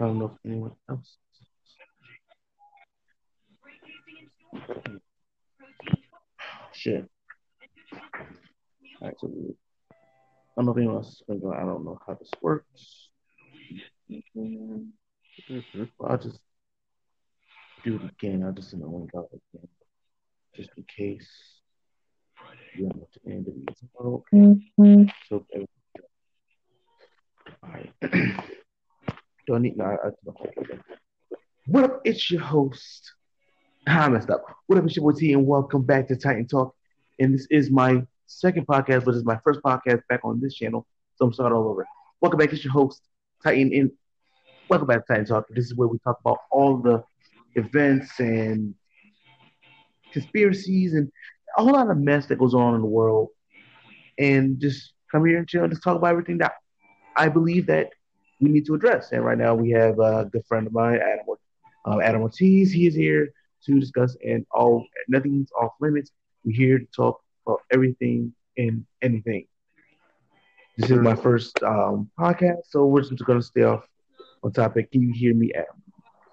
I don't know if anyone else. Shit. All right, so I don't know if anyone else is going to go. I don't know how this works. Mm-hmm. Well, I'll just do it again. I'll just send the link out again, just in case you don't want to end it. So, all right. Do I need? No, okay. What up? It's your host. I messed up. What up? It's your boy T, and welcome back to Titan Talk. And this is my second podcast, but it's my first podcast back on this channel. So I'm starting all over. Welcome back. It's your host Titan, and welcome back to Titan Talk. This is where we talk about all the events and conspiracies and a whole lot of mess that goes on in the world, and just come here and chill and just talk about everything that I believe that we need to address. And right now we have a good friend of mine, Adam Ortiz. He is here to discuss, and all nothing's off limits. We're here to talk about everything and anything. This is my first podcast, so we're just going to stay off on topic. Can you hear me, Adam?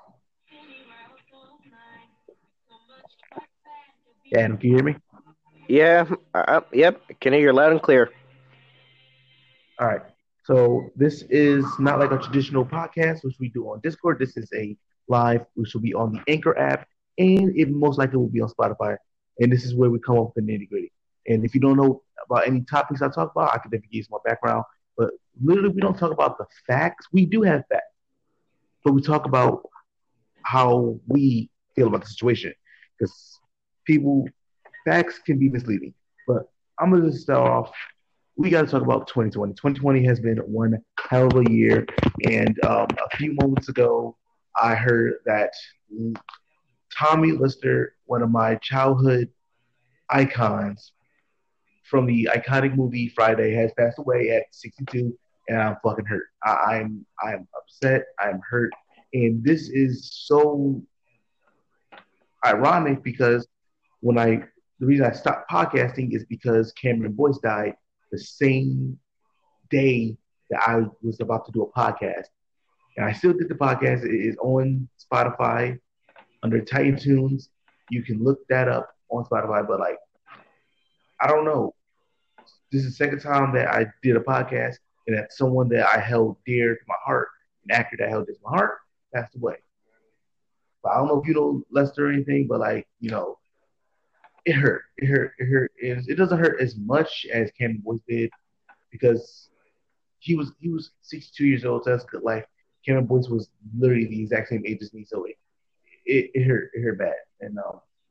Adam, can you hear me? Yeah, yep. Can hear you loud and clear. All right. So this is not like a traditional podcast, which we do on Discord. This is a live, which will be on the Anchor app, and it most likely will be on Spotify. And this is where we come up with the nitty gritty. And if you don't know about any topics I talk about, I can definitely give you some more background. But literally, we don't talk about the facts. We do have facts, but we talk about how we feel about the situation. Because people, facts can be misleading. But I'm gonna just start off. We got to talk about 2020. 2020 has been one hell of a year. And a few moments ago, I heard that Tommy Lister, one of my childhood icons from the iconic movie Friday, has passed away at 62, and I'm fucking hurt. I'm upset. I'm hurt, and this is so ironic because when I the reason I stopped podcasting is because Cameron Boyce died the same day that I was about to do a podcast. And I still did the podcast. It is on Spotify under Titan Tunes. You can look that up on Spotify. But like, I don't know. This is the second time that I did a podcast, and that someone that I held dear to my heart, an actor that I held dear to my heart, passed away. But I don't know if you know Lester or anything, but like, it hurt. It hurt. It hurt. It doesn't hurt as much as Cameron Boyce did because he was 62 years old, so that's good life. Cameron Boyce was literally the exact same age as me, so it hurt. It hurt bad. And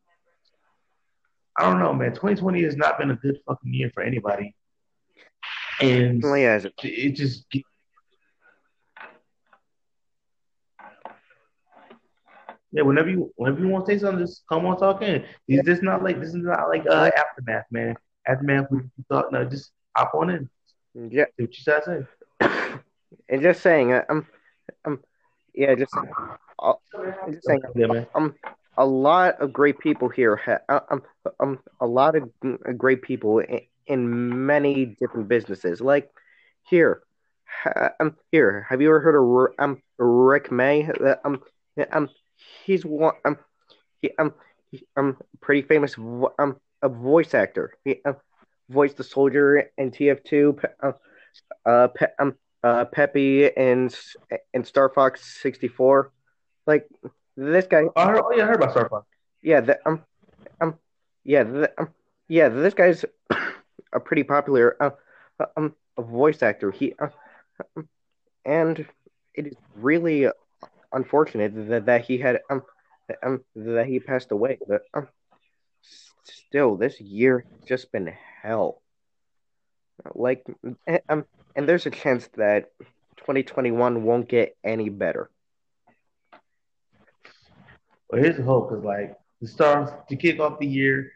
I don't know, man. 2020 has not been a good fucking year for anybody, and Certainly hasn't. it just yeah. Whenever you want to say something, just come on talk in. This is not like Well, aftermath, man. Aftermath, we thought no, just hop on in. yeah, See what you gotta say. and just saying, yeah, uh, just saying, Yeah, man. um, a lot of great people here. A lot of great people in many different businesses. Like here, here. Have you ever heard of Rick May? Um, he's one. He, pretty famous a voice actor. He voiced the soldier in TF2. Pe- Peppy in Star Fox 64. Like this guy, Yeah, I heard about Starfire. yeah, um, yeah, yeah. This guy's a pretty popular a voice actor. Um, and it is really unfortunate that he had that he passed away. But still, this year has just been hell. Like, and there's a chance that 2021 won't get any better. Well, here's the hope, because like the stars to kick off the year,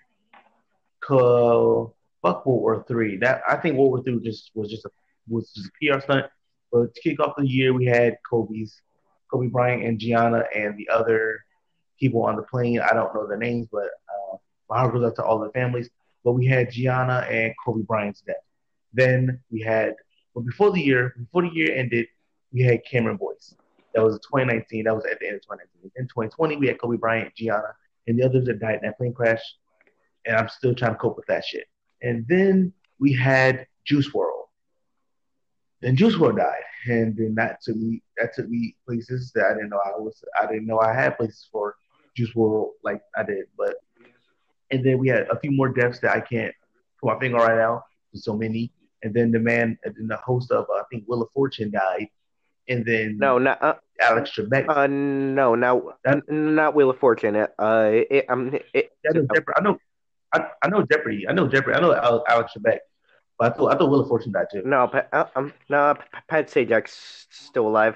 fuck World War III. That I think World War III was just a PR stunt. But to kick off the year, we had Kobe Bryant and Gianna and the other people on the plane. I don't know their names, but my heart goes out to all the families. But we had Gianna and Kobe Bryant's death. Then we had, but before the year ended, we had Cameron Boyce. That was 2019. That was at the end of 2019. In 2020, we had Kobe Bryant, Gianna, and the others that died in that plane crash. And I'm still trying to cope with that shit. And then we had Juice World. Then Juice World died, and then that took me places that I didn't know I had places for Juice World like I did. But and then we had a few more deaths that I can't put my finger on right now. There's so many. And then the host of I think Wheel of Fortune died, and then No, not Alex Trebek. no, That, not Wheel of Fortune. I know Jeopardy. I know Jeopardy. I know Jeopardy. I know Alex Trebek. But I thought Wheel of Fortune died too. no, no, Pat Sajak's still alive.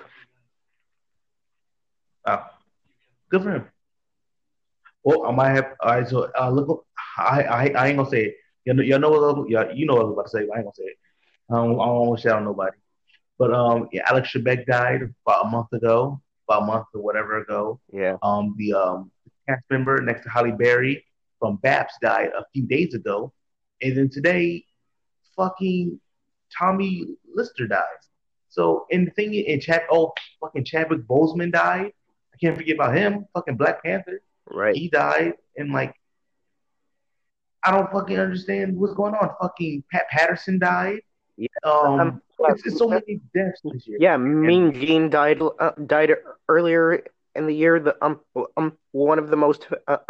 Oh, good for him. Well, I might have. All right, so look, I ain't gonna say it. You know what I was about to say. But I ain't gonna say it. I don't want to shout out nobody. But yeah, Alex Trebek died about a month ago, about a month or whatever ago. Yeah, The cast member next to Holly Berry from BAPS died a few days ago, and then today, fucking Tommy Lister dies. So and the thing in fucking Chadwick Boseman died. I can't forget about him. Fucking Black Panther, right. he died, and like I don't fucking understand what's going on. Fucking Pat Patterson died. Yeah, um, It's so many deaths this year, yeah. and Mean Gene died earlier in the year. The one of the most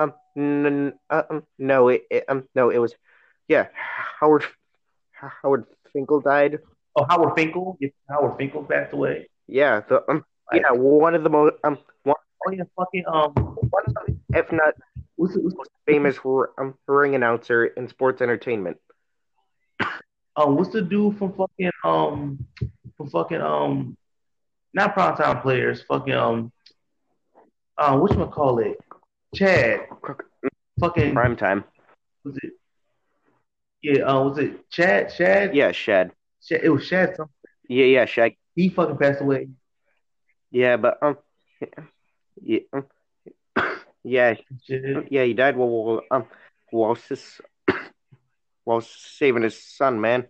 no, no, it was yeah. Howard Howard Finkel died. oh Howard Finkel, yeah, Howard Finkel passed away. Yeah, the Like yeah, one of the most one, oh yeah, fucking if not most what's famous ring announcer in sports entertainment. what's the dude from fucking not primetime players, fucking what call it, Chad, fucking Prime time. was it yeah was it Chad Yeah, Shad. Shad it was Shad something. Yeah, yeah, Shag. He fucking passed away. Yeah, but yeah, yeah, Shit. yeah. He died while his, while saving his son, man.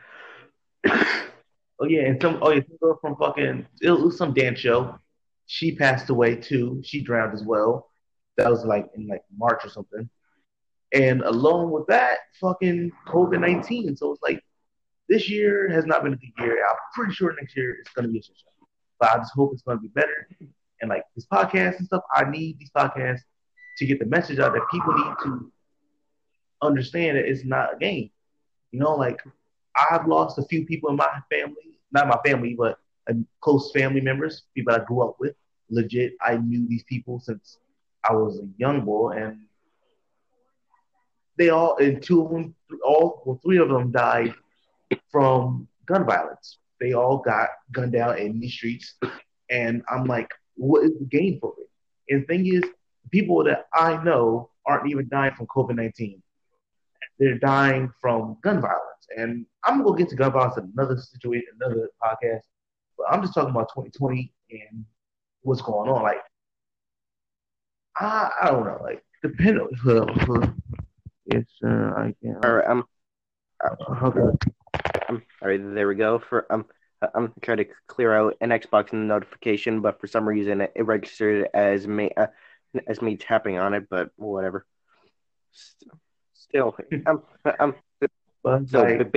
Oh yeah, and some girl from fucking it was some dance show. She passed away too. She drowned as well. That was like in like March or something. And along with that, fucking COVID-19. So it's like this year has not been a good year. I'm pretty sure next year it's gonna be a shit show. But I just hope it's gonna be better. And like this podcast and stuff, I need these podcasts to get the message out that people need to understand that it's not a game. Like I've lost a few people in my family, not my family, but close family members, people I grew up with. Legit, I knew these people since I was a young boy, and they all, and two of them, three of them died from gun violence. They all got gunned down in these streets, and I'm like, what is the gain for it? And the thing is, people that I know aren't even dying from COVID-19. They're dying from gun violence. And I'm gonna get to gun violence in another situation, another podcast. But I'm just talking about 2020 and what's going on. Like I don't know. Like depend on it's I can't. All right, Okay. all right. There we go. I'm trying to clear out an Xbox notification, but for some reason it registered as me tapping on it. But whatever. Still, But so like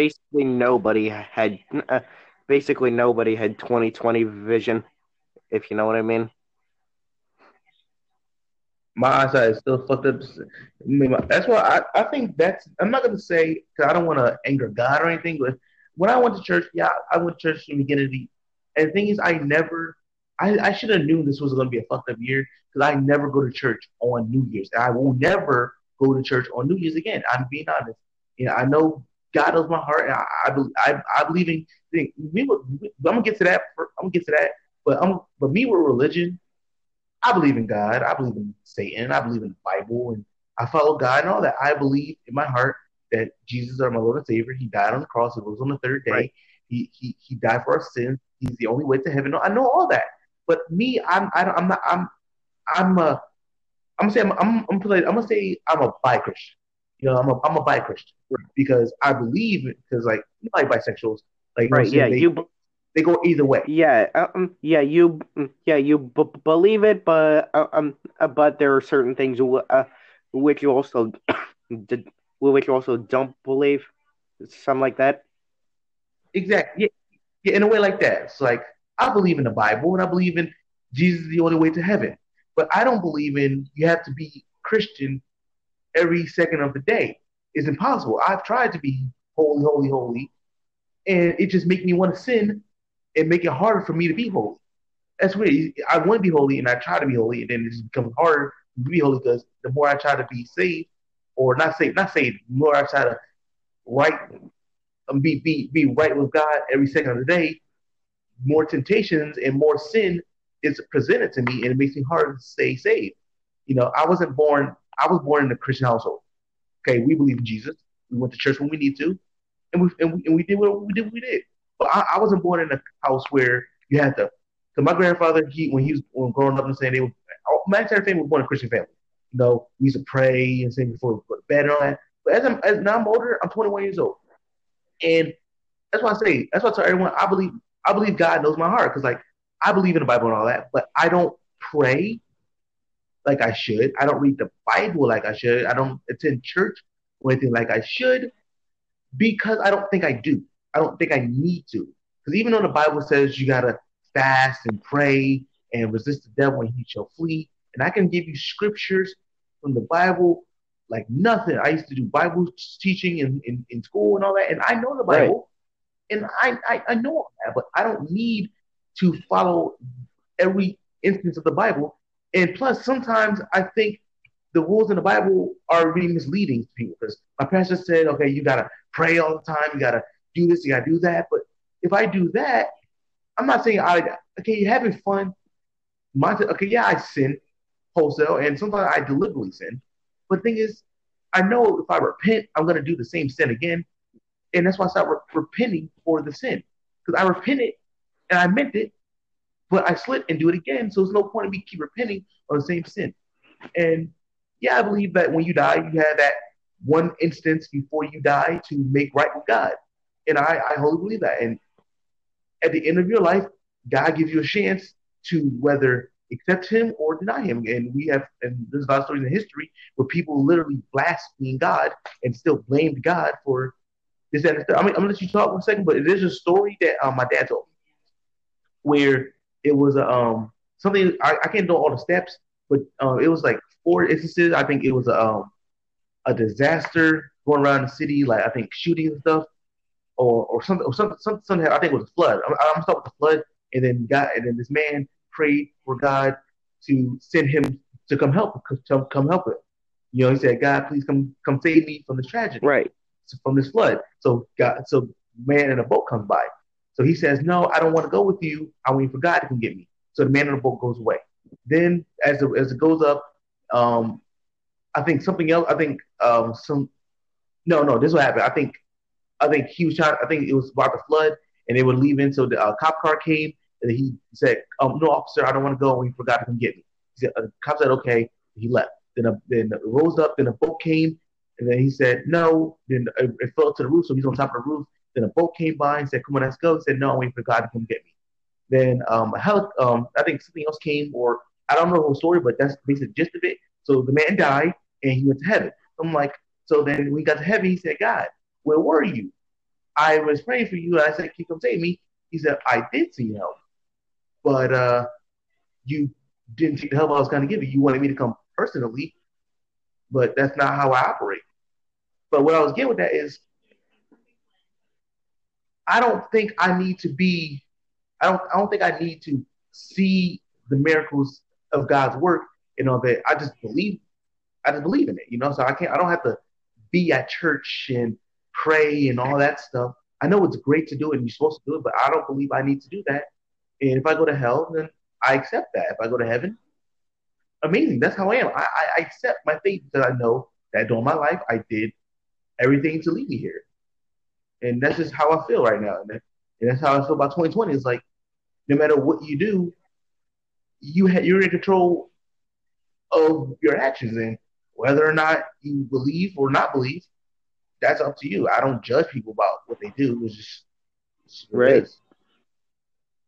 basically nobody had 2020 vision, if you know what I mean. my eyesight is still fucked up. I mean, that's why I think that's. I'm not gonna say because I don't want to anger God or anything. But when I went to church, yeah, I went to church in the beginning of the. And the thing is, I should have known this was gonna be a fucked up year because I never go to church on New Year's. And I will never go to church on New Year's again. I'm being honest. I know God knows my heart, and I believe in. I'm gonna get to that. I'm gonna get to that. But me with religion. I believe in God. I believe in Satan. I believe in the Bible, and I follow God and all that. I believe in my heart that Jesus is my Lord and Savior. He died on the cross. He rose on the third day. Right. He died for our sins. He's the only way to heaven. I know all that. But me, I'm not. I'm a. I'm gonna say I'm gonna say I'm a bi Christian. I'm a bi Christian because I believe because like bisexuals like Right. Yeah. they They go either way. Believe it, but there are certain things which you also d- which you also don't believe, something like that. Exactly. Yeah, yeah, in a way like that. It's like I believe in the Bible and I believe in Jesus is the only way to heaven. But I don't believe in you have to be Christian every second of the day. It's impossible. I've tried to be holy, holy, holy, and it just makes me want to sin and make it harder for me to be holy. That's weird. I want to be holy and I try to be holy, and then it just becomes harder to be holy because the more I try to be saved, or not saved, the more I try to right be right with God every second of the day, more temptations and more sin is presented to me, and it makes me harder to stay saved. I wasn't born. I was born in a Christian household. Okay, we believe in Jesus. We went to church when we need to, and we did what we did. But I wasn't born in a house where you had to. So my grandfather, when growing up and saying they were, my entire family was born in a Christian family. We used to pray and sing before we go to bed and all that. But as now I'm older, I'm 21 years old, and that's why I say, that's why I tell everyone, I believe God knows my heart because like I believe in the Bible and all that, but I don't pray like I should. I don't read the Bible like I should. I don't attend church or anything like I should because I don't think I do. I don't think I need to. Because even though the Bible says you gotta fast and pray and resist the devil and he shall flee, and I can give you scriptures from the Bible like nothing. I used to do Bible teaching in school and all that, and I know the Right. Bible, and I know all that, but I don't need to follow every instance of the Bible. And plus, sometimes I think the rules in the Bible are really misleading to people because my pastor said, okay, you gotta pray all the time, you gotta do this, you gotta do that. But if I do that, I'm not saying okay, you're having fun. Okay, yeah, I sin wholesale, and sometimes I deliberately sin. But the thing is, I know if I repent, I'm gonna do the same sin again, and that's why I start repenting for the sin because I repented and I meant it, but I slip and do it again. So there's no point in me keep repenting on the same sin. And yeah, I believe that when you die, you have that one instance before you die to make right with God. And I wholly believe that. And at the end of your life, God gives you a chance to whether accept him or deny him. And there's a lot of stories in history where people literally blaspheme God and still blamed God for this, that, and the third. I'm gonna let you talk 1 second, but it is a story that my dad told me where it was something I can't know all the steps, but it was like 4 instances. I think it was a disaster going around the city, like I think shooting and stuff, or something, something. I think it was a flood. I'm gonna start with the flood, and then this man prayed for God to send him to come help, come help it. He said, God, please come save me from this tragedy, Right. from this flood. So man in a boat comes by. So he says, no, I don't want to go with you. I wait for God to come get me. So the man in the boat goes away. Then as it goes up, um, I think something else. I think some no, this is what happened. I think he was trying. I think it was about the flood, and they were leaving. So the cop car came, and he said, "No, officer, I don't want to go." And he forgot to come get me. The cop said, "Okay." He left. Then it rose up. Then a boat came, and then he said, "No." Then it fell to the roof, so he's on top of the roof. Then a boat came by and said, "Come on, let's go." He said, "No, I'm waiting for God to come get me." Then I think something else came, or I don't know the whole story, but that's basically the gist of it. So the man died, and he went to heaven. I'm like, so then when he got to heaven, he said, God, where were you? I was praying for you. And I said, can you come save me? He said, I did see help, but you didn't take the help I was going to give you. You wanted me to come personally, but that's not how I operate. But what I was getting with that is, I don't think I need to be. I don't think I need to see the miracles of God's work. That I just believe in it. So I can't. I don't have to be at church and pray and all that stuff. I know it's great to do it and you're supposed to do it, but I don't believe I need to do that. And if I go to hell, then I accept that. If I go to heaven, amazing. That's how I am. I accept my fate because I know that during my life I did everything to lead me here, and that's just how I feel right now. And that's how I feel about 2020. It's like no matter what you do, you're in control of your actions, and whether or not you believe or not believe, that's up to you. I don't judge people about what they do. It's just what it Right. is.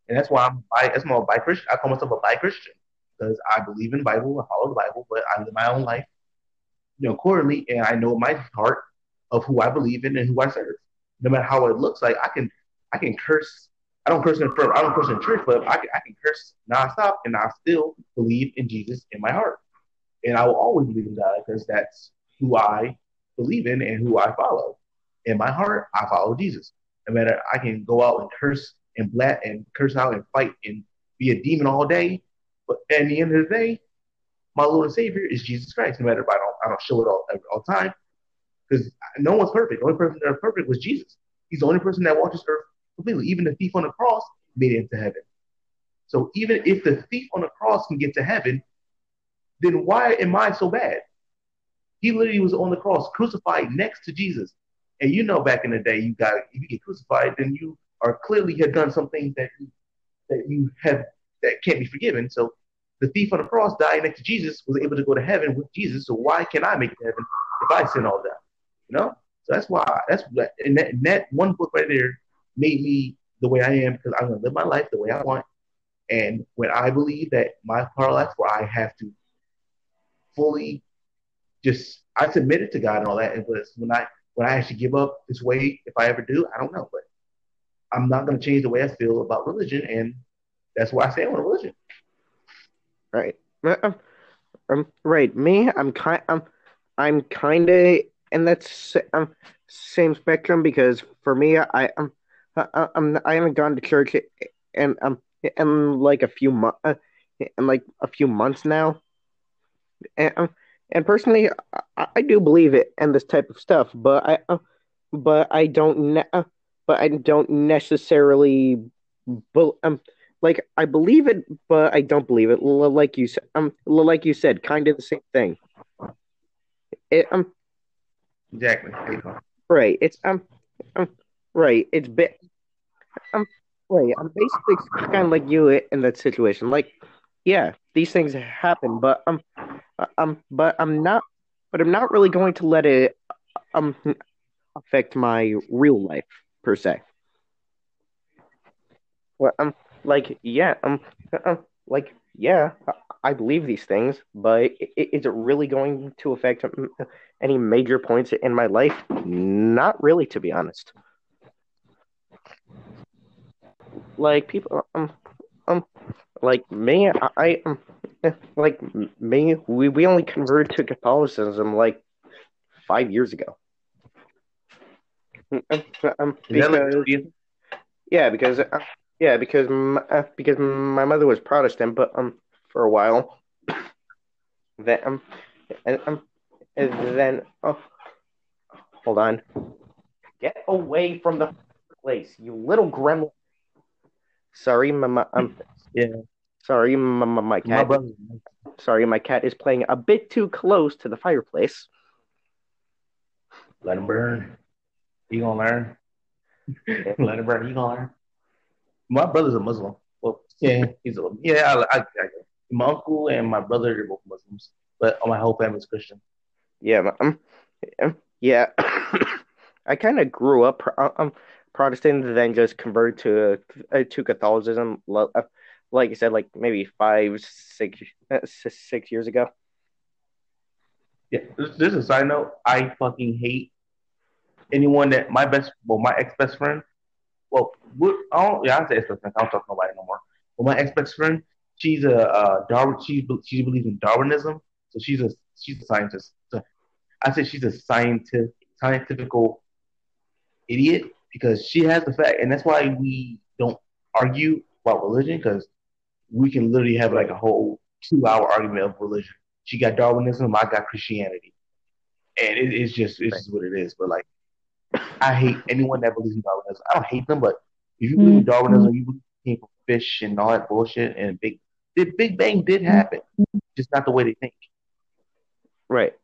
and that's why that's why I'm a bi Christian. I call myself a bi Christian because I believe in the Bible, I follow the Bible, but I live my own life, accordingly, and I know my heart of who I believe in and who I serve. No matter how it looks like, I can curse. I don't curse in church, but I can curse nonstop, and I still believe in Jesus in my heart, and I will always believe in God because that's who I believe in and who I follow. In my heart, I follow Jesus. No matter I can go out and curse and blat and curse out and fight and be a demon all day, but at the end of the day, my Lord and Savior is Jesus Christ. No matter if I don't show it all the time because no one's perfect. The only person that's perfect was Jesus. He's the only person that walked this earth completely. Even the thief on the cross made it into heaven. So even if the thief on the cross can get to heaven, then why am I so bad? He literally was on the cross, crucified next to Jesus. And back in the day, if you get crucified, then you are clearly had done something that you have that can't be forgiven. So the thief on the cross dying next to Jesus was able to go to heaven with Jesus. So why can't I make it to heaven if I sin all that? So that's why that one book right there made me the way I am because I'm gonna live my life the way I want. And when I believe that my part of life where I have to fully just I submit it to God and all that, and but when I actually give up this way, if I ever do, I don't know, but I'm not gonna change the way I feel about religion, and that's why I say I want a religion. Right. Right. Me, I'm kind of in that same spectrum because for me, I haven't gone to church in in like a few months now, and and personally, I do believe it in this type of stuff, but I don't but I don't necessarily like I believe it, but I don't believe it. Like you said, kind of the same thing. It, Exactly. right. Um right. It's bit um right. I'm basically kind of like you in that situation. Like, yeah, these things happen, but I'm not really going to let it um affect my real life per se. Well, yeah, yeah, I believe these things, but is it really going to affect any major points in my life? Not really, to be honest. Like people, um like me, like me, we only converted to Catholicism like 5 years ago. Is that like Because yeah, because because my mother was Protestant, but for a while, then and, and then hold on, get away from the place, you little gremlin. Sorry, yeah? sorry, my My cat. brother, Sorry, my cat is playing a bit too close to the fireplace. let him burn. He gonna learn. Let him burn. He gonna learn. My brother's a Muslim. Well, yeah, my uncle and my brother are both Muslims, but my whole family's Christian. Yeah, yeah. I kind of grew up Protestant, then just converted to Catholicism. Like I said, like maybe 6 years ago. Yeah, this is a side note. I fucking hate anyone that my ex best friend. Well, I say ex best friend. I don't talk to nobody no more. But my ex best friend, she's a Darwin. She believes in Darwinism, so she's a scientist. So I say she's a scientifical idiot because she has the fact, and that's why we don't argue about religion because we can literally have like Right, a whole 2 hour argument of religion. She got Darwinism, I got Christianity, and it's right. just what it is. But like, I hate anyone that believes in Darwinism. I don't hate them, but if you believe in Darwinism, you believe in fish and all that bullshit, and the Big Bang did happen, just not the way they think. Right.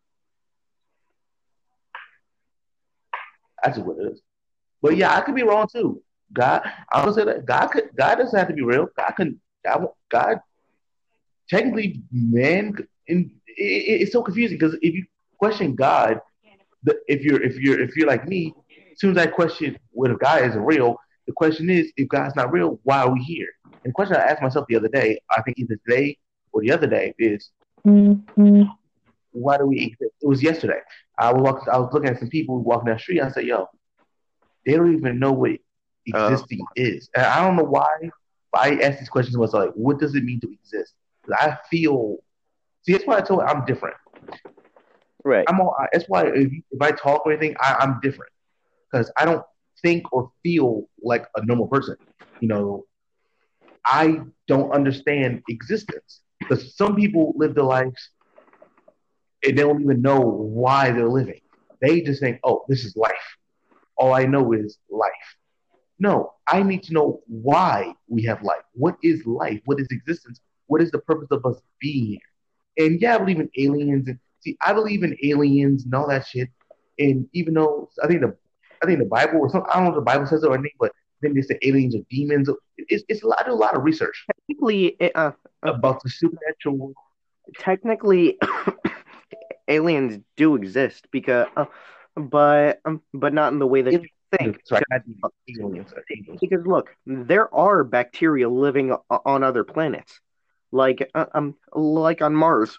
That's just what it is. But yeah, I could be wrong too. God, I'm gonna say that God doesn't have to be real. God technically, man, it's so confusing because if you question God, if you're like me, as soon as I question whether God is real, The question is, if God's not real, why are we here? And the question I asked myself the other day, I think either today or the other day, is why do we exist? It was yesterday. I was looking at some people walking down the street. I said, "Yo, they don't even know what Uh, existing is." And I don't know why. But I asked these questions was like, "What does it mean to exist?" 'Cause I feel. See, that's why I told you I'm different. right, That's why if I talk or anything, I'm different because I don't think or feel like a normal person. You know, I don't understand existence because some people live their lives and they don't even know why they're living. They just think, "Oh, this is life. All I know is life." No, I need to know why we have life. What is life? What is existence? What is the purpose of us being here? And yeah, I believe in aliens. And see, I believe in aliens and all that shit. And even though I think the Bible or something, I don't know if the Bible says it or anything, but then they say aliens are demons. It's a lot. I do a lot of research technically, about the supernatural world. technically, aliens do exist but not in the way that you think. Sorry, not demons, aliens are angels. Because look, there are bacteria living on other planets, like on Mars.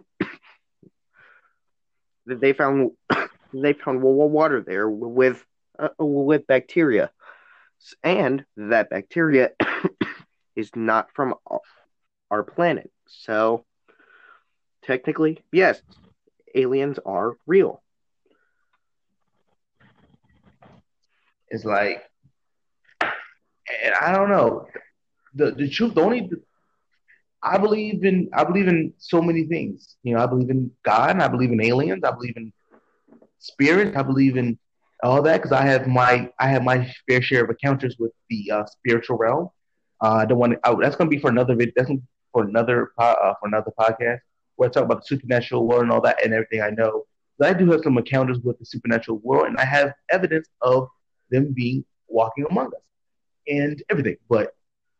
They found water there with bacteria, and that bacteria is not from our planet. So technically, yes, aliens are real. It's like, and I don't know. The truth, the only I believe in so many things. You know, I believe in God, and I believe in aliens, I believe in spirits, I believe in all that because I have my fair share of encounters with the spiritual realm. I don't want to. That's going to be for another video. That's for another podcast where I talk about the supernatural world and all that and everything I know. But I do have some encounters with the supernatural world, and I have evidence of them being walking among us and everything. But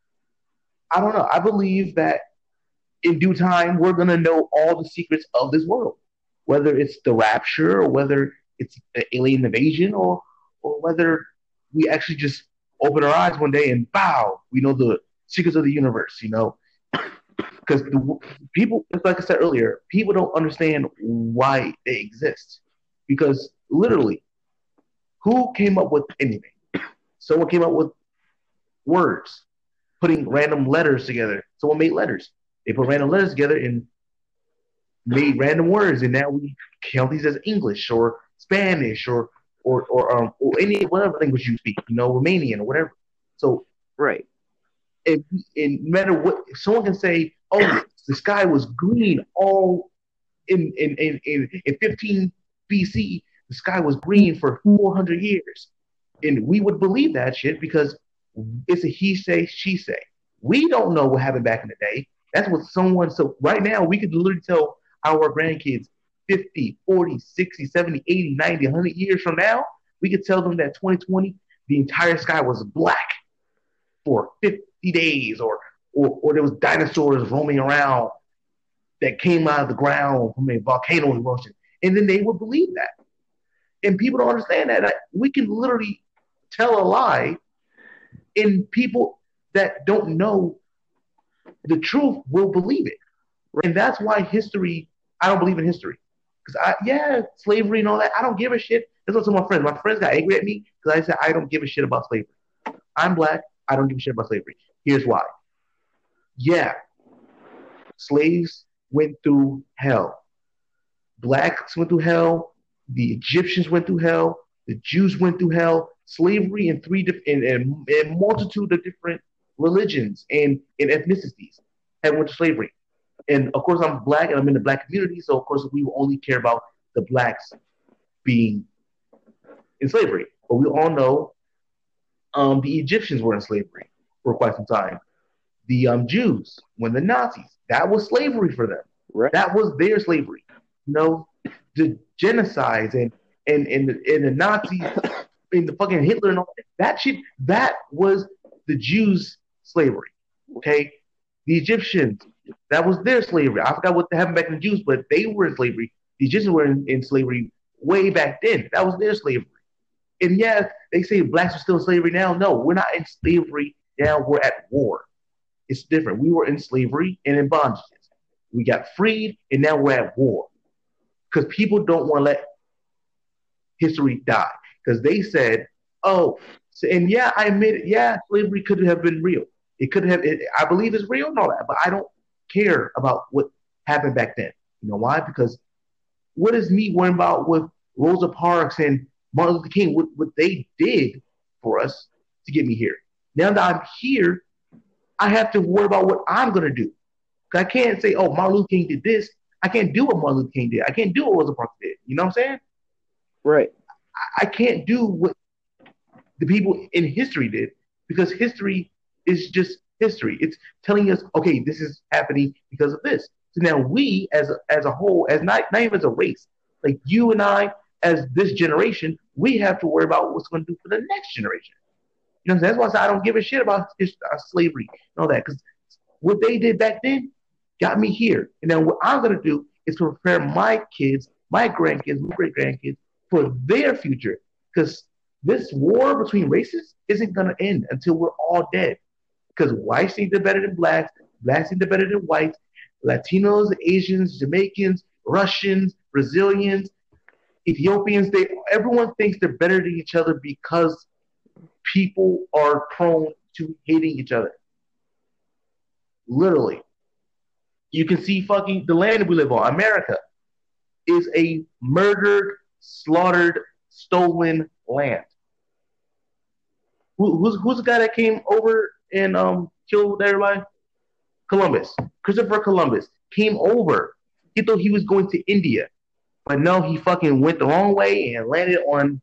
I don't know. I believe that in due time, we're going to know all the secrets of this world, whether it's the rapture or whether it's alien invasion or whether we actually just open our eyes one day and bow, we know the secrets of the universe, you know? Because people, like I said earlier, people don't understand why they exist. Because literally, who came up with anything? Someone came up with words, putting random letters together. Someone made letters. They put random letters together and made random words, and now we count these as English or Spanish or any whatever language you speak, you know, Romanian or whatever. So, Right. if, no matter what, if someone can say, "Oh, the sky was green all in 15 BC, the sky was green for 400 years," and we would believe that shit because it's a he say she say. We don't know what happened back in the day. That's what someone. So right now we could literally tell our grandkids 50, 40, 60, 70, 80, 90, 100 years from now, we could tell them that 2020 the entire sky was black for 50 days, or there was dinosaurs roaming around that came out of the ground from a volcano eruption, and then they would believe that. And people don't understand that. Like, we can literally tell a lie, and people that don't know the truth will believe it. And that's why history, I don't believe in history. Because yeah, slavery and all that, I don't give a shit. That's what some of my friends. My friends got angry at me because I said I don't give a shit about slavery. I'm black. I don't give a shit about slavery. Here's why. Yeah, slaves went through hell. Blacks went through hell. The Egyptians went through hell. The Jews went through hell. Slavery in a multitude of different religions and ethnicities have went to slavery. And of course, I'm black and I'm in the black community, so of course we will only care about the blacks being in slavery. But we all know the Egyptians were in slavery for quite some time. The Jews, when the Nazis, that was slavery for them. Right. That was their slavery. You know, the genocides and the Nazis and the fucking Hitler and all that shit, that was the Jews' slavery. Okay? The Egyptians, that was their slavery. I forgot what happened back in the Jews, but they were in slavery. The Egyptians were in slavery way back then. That was their slavery. And yeah, they say blacks are still in slavery now. No, we're not in slavery now. We're at war. It's different. We were in slavery and in bondages. We got freed, and now we're at war because people don't want to let history die because they said, "Oh," and yeah, I admit it. Yeah, slavery could have been real. It could have. I believe it's real and all that, but I don't care about what happened back then. You know why? Because what is me worrying about with Rosa Parks and Martin Luther King? What they did for us to get me here. Now that I'm here, I have to worry about what I'm gonna do. I can't say, "Oh, Martin Luther King did this." I can't do what Martin Luther King did. I can't do what Rosa Parks did. You know what I'm saying? Right. I can't do what the people in history did because history is just history. It's telling us, okay, this is happening because of this. So now we, as a whole, as not even as a race, like you and I, as this generation, we have to worry about what's going to do for the next generation. You know, that's why I, say I don't give a shit about slavery and all that because what they did back then got me here. And then what I'm going to do is prepare my kids, my grandkids, my great grandkids for their future because this war between races isn't going to end until we're all dead. Because whites think they're better than blacks think they're better than whites, Latinos, Asians, Jamaicans, Russians, Brazilians, Ethiopians. Everyone thinks they're better than each other because people are prone to hating each other. Literally, you can see fucking the land we live on. America is a murdered, slaughtered, stolen land. Who's the guy that came over and killed everybody? Columbus. Christopher Columbus came over. He thought he was going to India, but no, he fucking went the wrong way and landed on.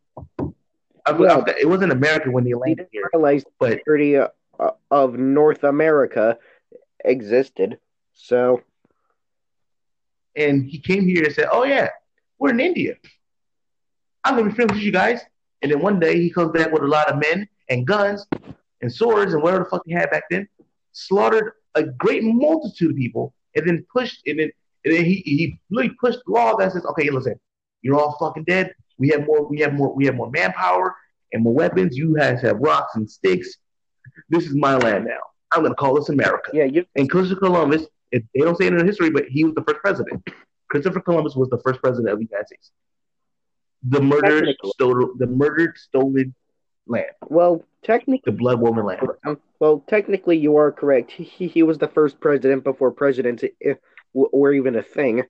It wasn't America when he landed here, but the of North America existed. So, and he came here and said, "Oh yeah, we're in India. I'm gonna be friends with you guys." And then one day he comes back with a lot of men and guns and swords and whatever the fuck he had back then, slaughtered a great multitude of people, and then he really pushed the law that says, "Okay, listen, you're all fucking dead. We have more manpower and more weapons. You guys have rocks and sticks. This is my land now. I'm gonna call this America." Yeah, and Christopher Columbus, they don't say it in history, but he was the first president. Christopher Columbus was the first president of the United States. The murdered, stolen land. Well, technically, the blood woman land. Well, technically, you are correct. He was the first president before presidents were even a thing.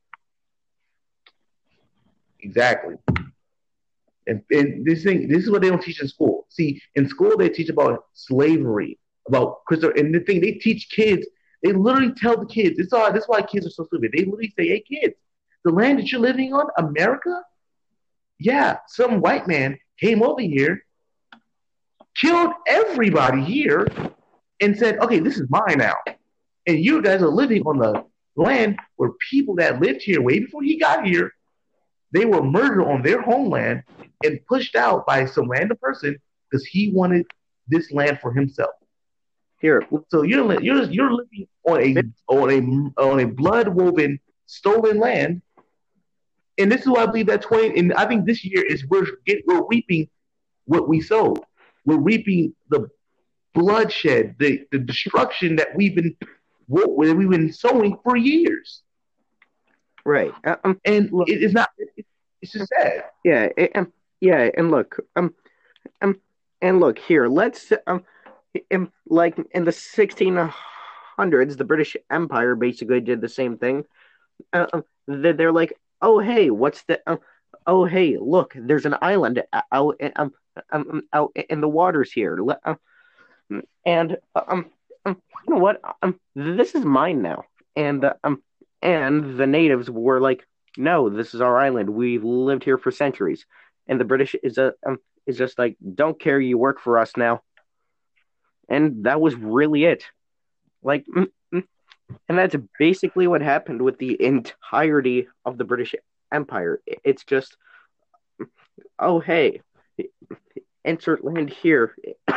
Exactly. And this is what they don't teach in school. See, in school they teach about slavery, about Christopher, and the thing they teach kids, they literally tell the kids, this is why kids are so stupid. They literally say, "Hey kids, the land that you're living on, America, yeah, some white man came over here, killed everybody here, and said, okay, this is mine now. And you guys are living on the land where people that lived here way before he got here, they were murdered on their homeland and pushed out by some random person because he wanted this land for himself." Here, so you're living on a blood woven stolen land, and this is why I believe that and I think this year is we're reaping what we sowed. We're reaping the bloodshed, the destruction that we've been sowing for years. Right. And look, it's not. It's just sad. Yeah. And look. And look here. Let's. Like in the 1600s, the British Empire basically did the same thing. They're like, "Oh hey, what's the? Oh hey, look, there's an island out in the waters here, and you know what? This is mine now." And the natives were like, "No, this is our island. We've lived here for centuries." And the British is just like, "Don't care. You work for us now." And that was really it. Like, and that's basically what happened with the entirety of the British Empire. It's just, oh hey, insert land here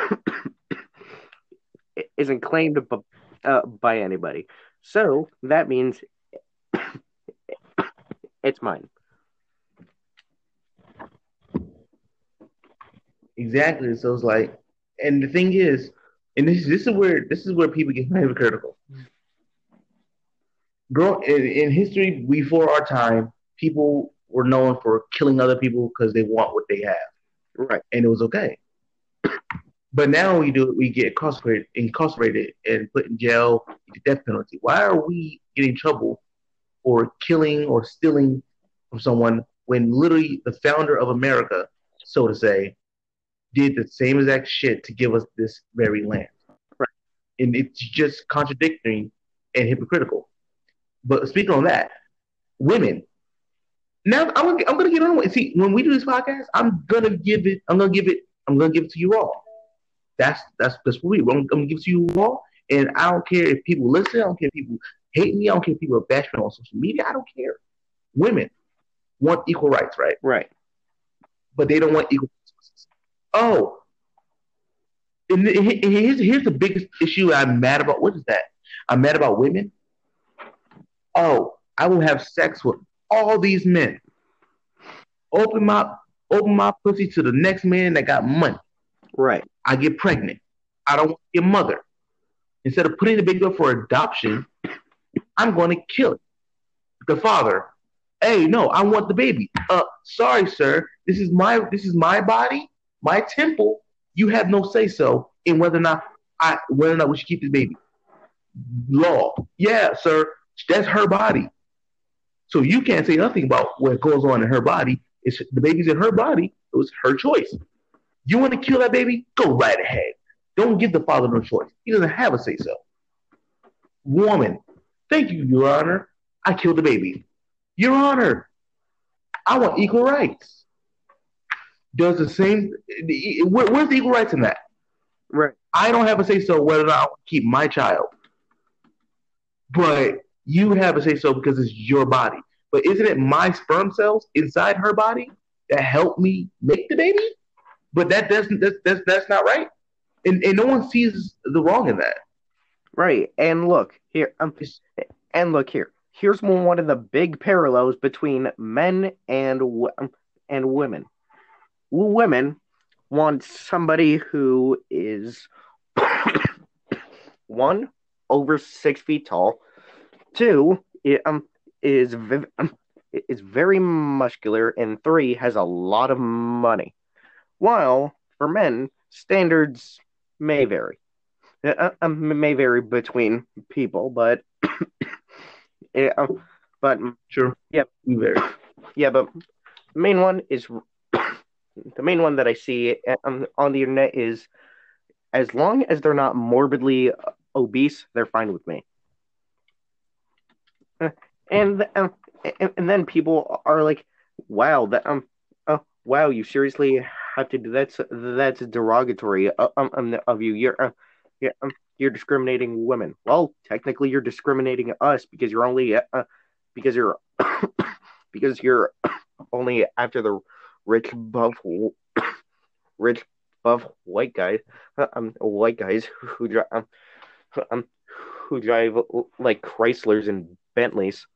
isn't claimed by anybody. So that means it's mine. exactly. So it's like, and the thing is, and this is where people get hypocritical. Grow in history before our time, people were known for killing other people because they want what they have, Right, and it was okay. But now we get incarcerated and put in jail, the death penalty. Why are we getting in trouble for killing or stealing from someone when literally the founder of America, so to say, did the same exact shit to give us this very land? right, And it's just contradictory and hypocritical. But speaking on that, women. Now I'm gonna get on. See, when we do this podcast, I'm gonna give it to you all. That's what I'm gonna give it to you all. And I don't care if people listen. I don't care if people hate me. I don't care if people bash me on social media. I don't care. Women want equal rights, right? right, But they don't want equal resources. Oh, and here's the biggest issue I'm mad about. What is that? I'm mad about women. Oh, I will have sex with all these men. Open my open my pussy to the next man that got money. right, I get pregnant. I don't want to be a mother. Instead of putting the baby up for adoption, I'm going to kill it. The father, hey, no, I want the baby. Sorry, sir. This is my body, my temple. You have no say so in whether or not we should keep this baby. Law. Yeah, sir. That's her body. So you can't say nothing about what goes on in her body. It's the baby's in her body. It was her choice. You want to kill that baby? Go right ahead. Don't give the father no choice. He doesn't have a say so. Woman, thank you, Your Honor. I killed the baby. Your Honor, I want equal rights. Does the same? Where's the equal rights in that? right, I don't have a say so whether or not I want to keep my child, but you have a say so because it's your body. But isn't it my sperm cells inside her body that help me make the baby? But that doesn't that's not right, and no one sees the wrong in that. right. And look here. Here's one of the big parallels between men and women. Women want somebody who is one, over 6 feet tall. Two, is is very muscular, and three, has a lot of money. While for men, standards may vary. May vary between people, uh, but Sure, yeah, we vary. yeah, but the main one is the main one that I see on the internet is, as long as they're not morbidly obese, they're fine with me. Uh, And and then people are like, "Wow, wow, you seriously have to do that? That's derogatory of you. You're discriminating women. Well, technically, you're discriminating us because you're only because you're because you're only after the rich buff rich buff white guys um, who drive like Chryslers and Bentleys.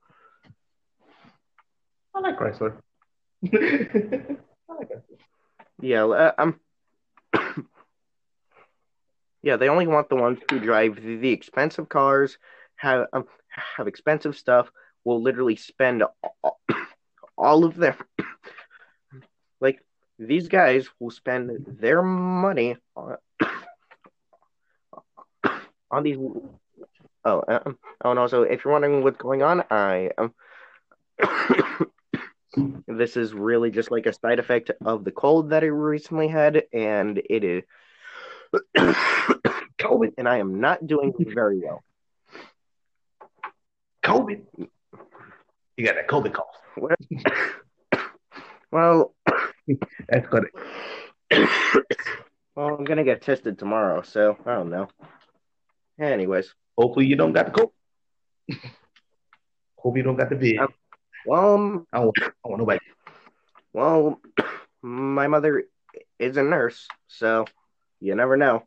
I like Chrysler. I like Chrysler. Yeah, yeah. They only want the ones who drive the expensive cars, have expensive stuff, will literally spend all of their like these guys will spend their money on these. Oh, and also, if you're wondering what's going on, I this is really just like a side effect of the cold that I recently had, and it is COVID, and I am not doing very well. COVID. You got that COVID cough. Well, That's good. well, I'm gonna get tested tomorrow, so I don't know. Anyways, Hopefully you don't got the COVID. Hope you don't got the vid. well, I want nobody. well, my mother is a nurse, so you never know.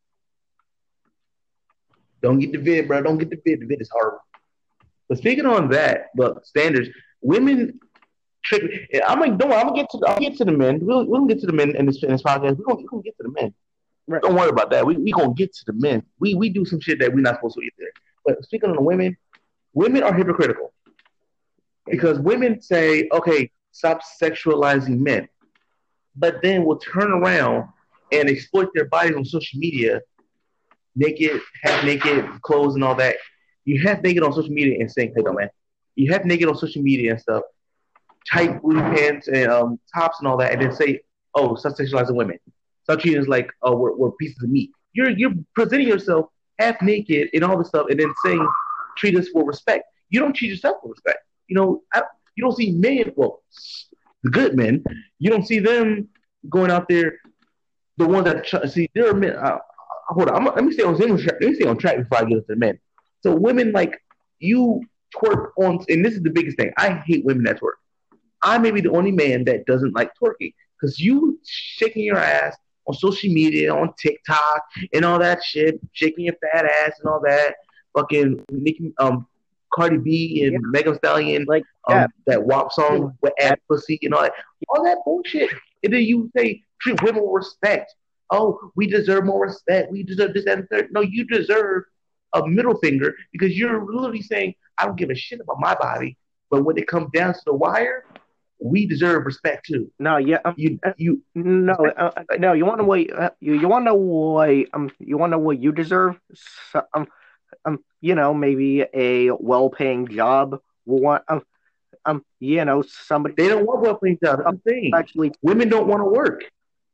Don't get the vid, bro. Don't get the vid. The vid is horrible. But speaking on that, look, standards. Women. trick. I'm like, don't worry, I'll get to the men. We'll get to the men in this podcast. We're gonna get to the men. Right. Don't worry about that. We gonna get to the men. We do some shit that we're not supposed to get there. But speaking of the women, women are hypocritical because women say, okay, stop sexualizing men, but then will turn around and exploit their bodies on social media, naked, half naked, clothes and all that. You half naked on social media and saying, "Hey, no, man." You half naked on social media and stuff, tight booty pants and tops and all that, and then say, "Oh, stop sexualizing women. Stop treating us like we're pieces of meat." You're presenting yourself half naked and all this stuff, and then saying, "Treat us with respect." You don't treat yourself with respect. You don't see men. Well, the good men. You don't see them going out there. The ones that see there are men. Hold on. Let me stay on track. Let me stay on track before I get into the men. So women like you twerk on, and this is the biggest thing. I hate women that twerk. I may be the only man that doesn't like twerking because you shaking your ass on social media, on TikTok, and all that shit, shaking your fat ass and all that, fucking Nicki, Cardi B and Yeah. Megan Thee Stallion, Like, yeah. that WAP song with ass pussy and all that bullshit. And then you say treat women with respect. Oh, we deserve more respect. We deserve this, that, and the third. No, you deserve a middle finger because you're literally saying I don't give a shit about my body, but when it comes down to the wire, we deserve respect too. No, yeah, no, no. You want to know what you want to know what you want to know what you deserve? So, maybe a well-paying job. Want somebody They don't want well-paying jobs. I'm saying actually. women don't want to work.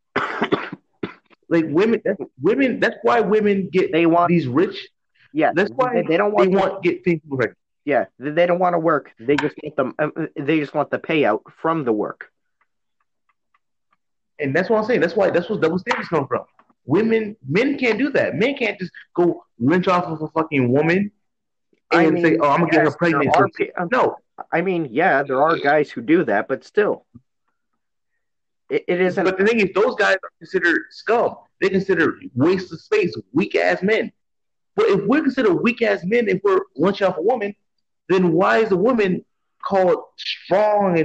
Like women. That's why women get They want these rich. Yeah, That's why they don't want they want get things right. yeah, they don't want to work. They just want they just want the payout from the work. And that's what I'm saying. That's where double standards come from. Men can't do that. Men can't just go lynch off of a fucking woman and say, "Oh, I'm gonna get her pregnant." No, I mean, yeah, there are guys who do that, but still, it isn't. But the thing is, those guys are considered scum. They consider waste of space, weak ass men. But if we're considered weak ass men, if we're lunching off a woman, then why is a woman called strong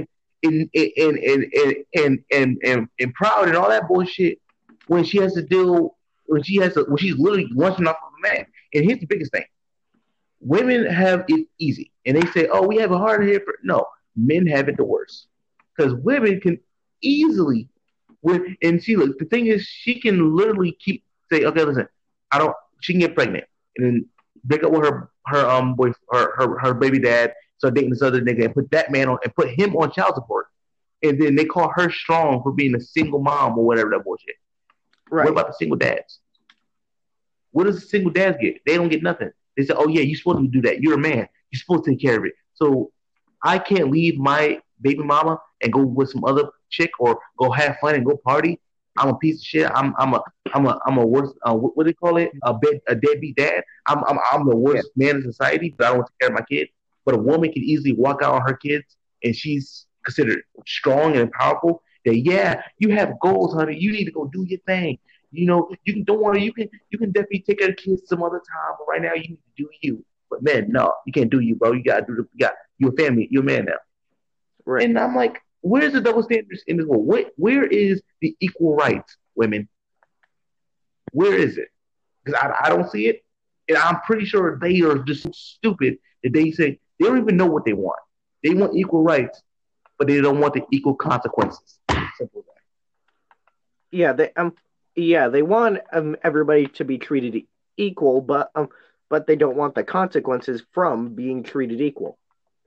and proud and all that bullshit when she has to deal when she's literally lunching off of a man? And here's the biggest thing: women have it easy, and they say, "Oh, we have a hard here." No, men have it the worst because women can easily. And she look. The thing is, she can literally keep say, "Okay, listen, I don't." She can get pregnant and then break up with her baby dad, start dating this other nigga, and put that man on and put him on child support. And then they call her strong for being a single mom or whatever that bullshit. Right. What about the single dads? What does the single dads get? They don't get nothing. They say, "Oh yeah, you're supposed to do that. You're a man. You're supposed to take care of it." So I can't leave my baby mama and go with some other chick or go have fun and go party. I'm a piece of shit. I'm a worse what do they call it? A deadbeat dad. I'm the worst man in society, but I don't take care of my kid. But a woman can easily walk out on her kids, and she's considered strong and powerful. That yeah, you have goals, honey. You need to go do your thing. Don't worry. You can definitely take care of kids some other time. But right now, you need to do you. But man, no, you can't do you, bro. You gotta do you're a family. You're a man now. Right. And I'm like, where's the double standards in this world? Where is the equal rights, women? Where is it? Because I don't see it. And I'm pretty sure they are just stupid that they say they don't even know what they want. They want equal rights, but they don't want the equal consequences. Simple as that. Yeah, they want everybody to be treated equal, but they don't want the consequences from being treated equal.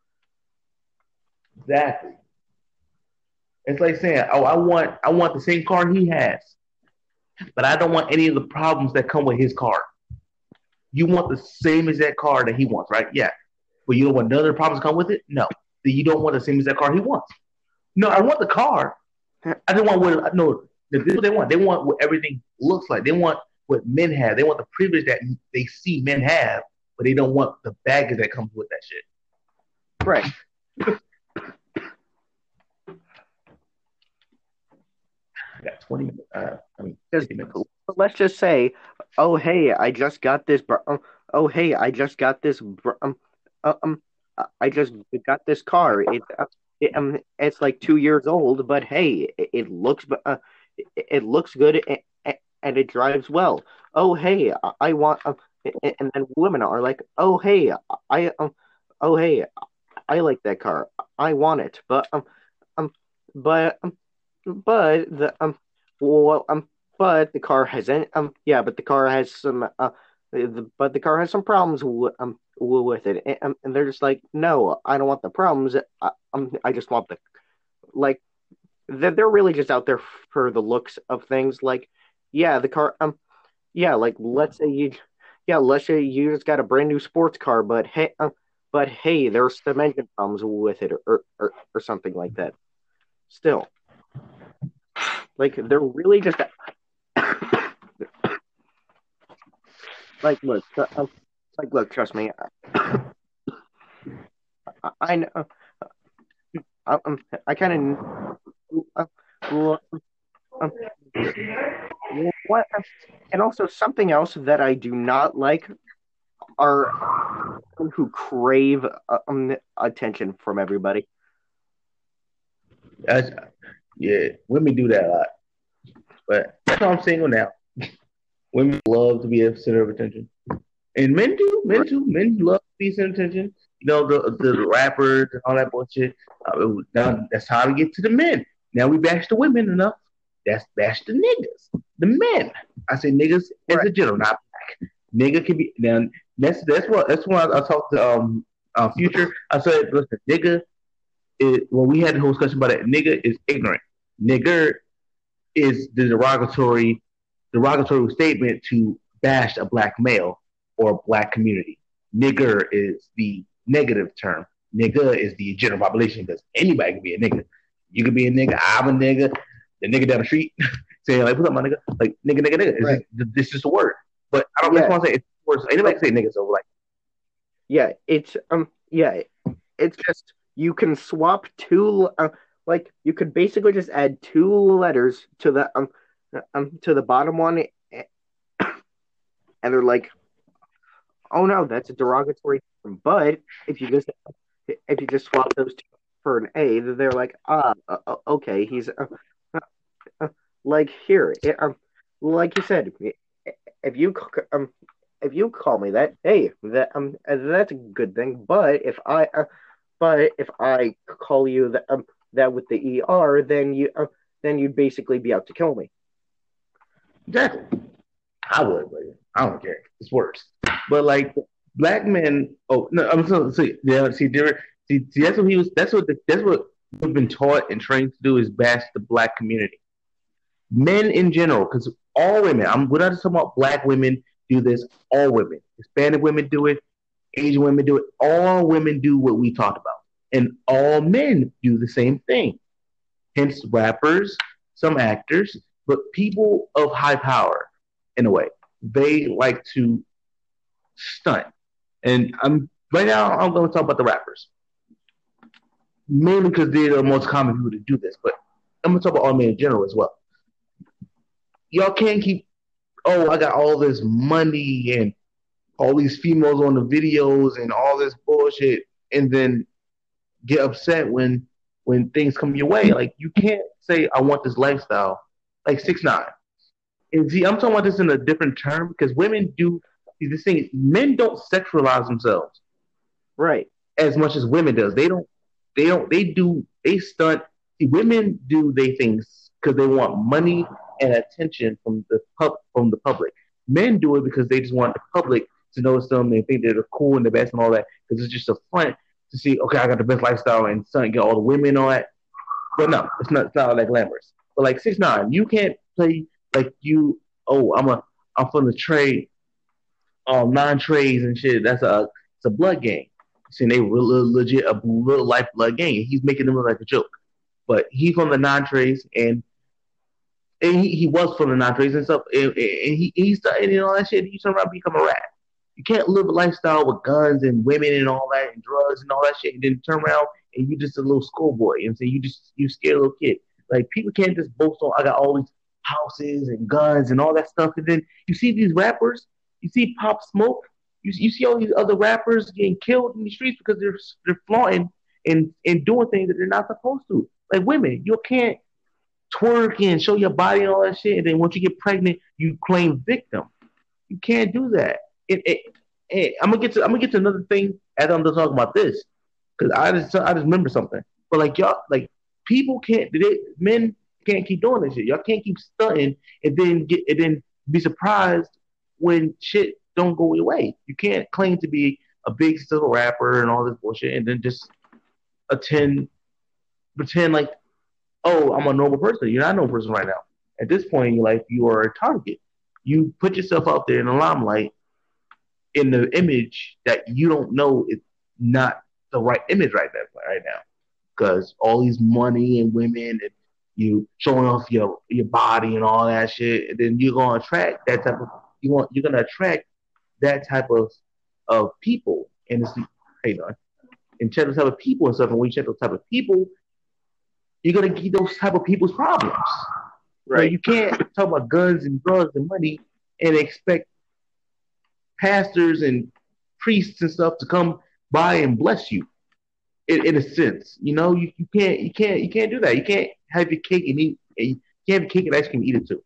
Exactly. It's like saying, "Oh, I want the same car he has, but I don't want any of the problems that come with his car." You want the same exact car that he wants, right? Yeah. But you don't want none of the problems come with it? No. Then you don't want the same exact car he wants. No, I want the car. I don't want what this is what they want. They want what everything looks like. They want what men have. They want the privilege that they see men have, but they don't want the baggage that comes with that shit. Right. I got 20 minutes. 50 minutes. Let's just say, oh hey, I just got this. Oh hey, I just got this. I just got this car. it's like 2 years old, but hey, it looks good and it drives well. Oh hey, I want, and then women are like, I oh hey, I like that car, I want it, um but the well but the car has yeah, but the car has some but the car has some problems with it, and they're just like, no, I don't want the problems. I just want the, like, they're really just out there for the looks of things. Like, yeah, the car, yeah, like let's say you just got a brand new sports car, but hey, there's some engine problems with it, or something like that. Still, like, they're really just like, look, trust me, I know, I kind of, um, what, and also something else that I do not like are who crave attention from everybody. That's, yeah, women do that a lot, but that's why I'm single now. Women love to be a center of attention, and men do. Men Right. too. Men love to be center of attention. You know the rappers and all that bullshit. Now that's how to get to the men. Now we bash the women enough. That's bash the niggas, the men. I say niggas as Right. a general, not black. Nigga can be now. That's why I talked to Future. I said, listen, nigga. When we had the whole discussion about it, nigga is ignorant. Nigger is the derogatory statement to bash a black male or a black community. Nigger is the negative term. Nigga is the general population because anybody can be a nigga. You can be a nigga. I'm a nigga. The nigga down the street saying like, "What's up, my nigga?" Like nigga, nigga, nigga. Right. This is just a word. But I don't. That's Yeah. why I say it's words. Anybody Like, can say nigga. So like, yeah, it's just you can swap two, like, you could basically just add two letters to the bottom one, and they're like, oh no, that's a derogatory term. But if you just if you just swap those two for an A, they're like, okay, he's uh, like, here, like you said, if you if you call me that, hey, that's a good thing. But if I call you that with the er, then you'd basically be out to kill me. exactly. I would, but I don't care. It's worse. But like black men. Oh no, I'm so see. Yeah, see, there. See, that's what he was. That's what we've been taught and trained to do is bash the black community. Men in general, because all women. We're not just talking about black women do this. All women, Hispanic women do it. Asian women do it. All women do what we talked about, and all men do the same thing. Hence, rappers, some actors, but people of high power, in a way, they like to stunt. And I'm right now. I'm going to talk about the rappers, mainly because they're the most common people to do this. But I'm going to talk about all men in general as well. Y'all can't keep. Oh, I got all this money and all these females on the videos and all this bullshit, and then get upset when things come your way. Like you can't say I want this lifestyle. Like 6ix9ine. And see, I'm talking about this in a different term because women do. See, this thing, men don't sexualize themselves Right. as much as women does. They don't. They don't. They do. They stunt. See, women do they things because they want money and attention from the public. Men do it because they just want the public to notice them. They think they're the cool and the best and all that because it's just a front to see. Okay, I got the best lifestyle and son get all the women and all that. But no, it's not. It's not all that glamorous. But like 6ix9ine, you can't play like you. Oh, I'm from the trade, nine trades and shit. It's a blood game. Saying they real legit a real life blood game. He's making them look like a joke, but he's from the non trades and he was from the non trades and stuff. And he started and all that shit. He turned around and become a rat. You can't live a lifestyle with guns and women and all that and drugs and all that shit, and then turn around and you just a little schoolboy. You know what I'm saying? You scared little kid. Like people can't just boast on I got all these houses and guns and all that stuff, and then you see these rappers, you see Pop Smoke, you see all these other rappers getting killed in the streets because they're flaunting and doing things that they're not supposed to. Like women, you can't twerk and show your body and all that shit, and then once you get pregnant, you claim victim. You can't do that. I'm gonna get to another thing as I'm done talking about this because I just remember something. But like y'all, like people can't, men can't keep doing this shit. Y'all can't keep stunting and then be surprised when shit don't go your way. You can't claim to be a big successful rapper and all this bullshit and then just attend pretend like, oh, I'm a normal person. You're not a normal person right now. At this point in your life, you are a target. You put yourself out there in the limelight in the image that you don't know is not the right image right now. Because all these money and women and you showing off your body and all that shit, and then you're gonna attract that type of you're gonna attract that type of people and it's hey and check those type of people and stuff. And when you check those type of people, you're gonna get those type of people's problems. Right. So you can't talk about guns and drugs and money and expect pastors and priests and stuff to come by and bless you. In a sense, you can't do that. You can't have your cake and eat. You can't have your cake and ice cream and eat it too.